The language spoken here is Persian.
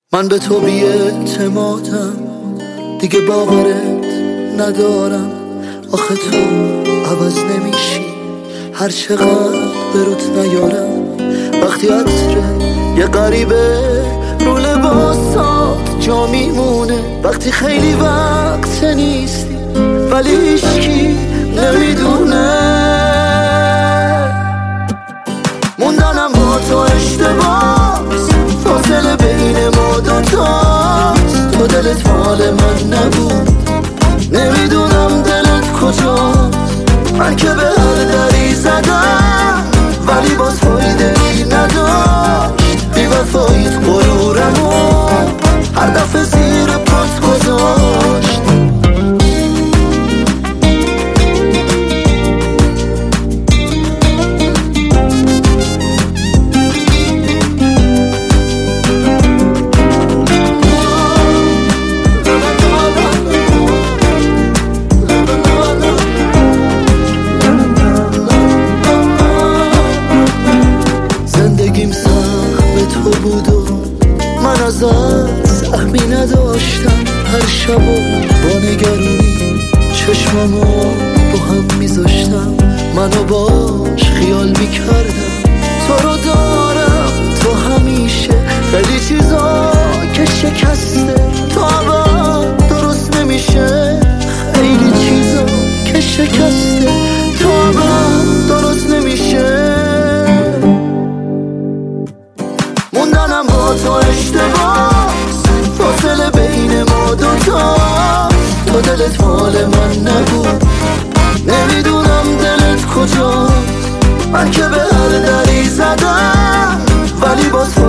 من به تو بی‌اعتمادم، دیگه باورت ندارم. آخه تو عوض نمیشی هر چقدر بروت نیارم. وقتی عطر یه غریبه رو لباسات جا میمونه، وقتی خیلی وقت نیستی ولی هیچکی نمیدونه. موندنم با تو اشتباس، فاصله بین ما دوتاست. تو دلت مال من نبود، نمیدونم دلت کجاست. من که به هر دری زدم ولی باز فایده ای نداشت. بی وفاییت غرورمو هر دفعه زیر پات گذاشت. من ازت سهمی نداشتم، هر شب و با نگرانی چشمامو با هم میذاشتم. منو باش خیال میکردم تو رو دارم، تو همیشه خیلی چیزا که شکسته تو عباد درست نمیشه. خیلی چیزا که شکسته تو عباد درست نمیشه. موندنم با تو اشتباس، فاصله بین ما دوتاست. تو دلت مال من نبود، نمیدونم دلت کجاست. من که به هر دری زدم ولی باز